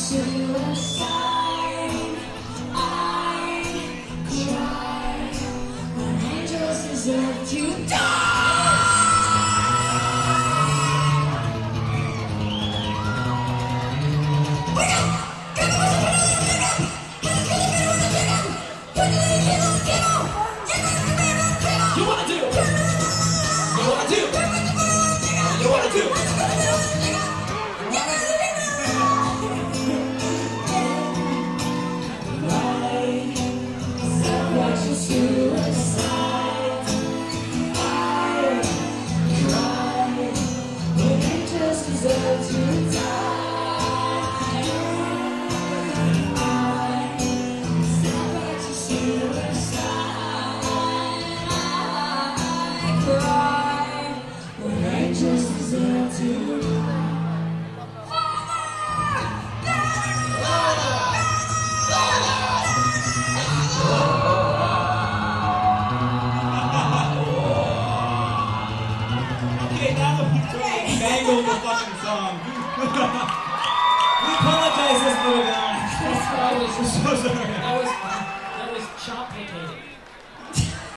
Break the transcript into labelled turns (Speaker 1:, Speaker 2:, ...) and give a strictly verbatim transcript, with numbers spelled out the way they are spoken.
Speaker 1: suicide. I cry when angels deserve to die.
Speaker 2: You wanna do? You wanna do? You wanna do?
Speaker 1: Suicide. I cry when angels deserve to die. I step back to suicide. I cry when angels deserve to die.
Speaker 2: Okay, now that we've totally mangled the fucking song. We apologize, this little guy.
Speaker 1: That's what I was.
Speaker 2: We're so sorry.
Speaker 1: I was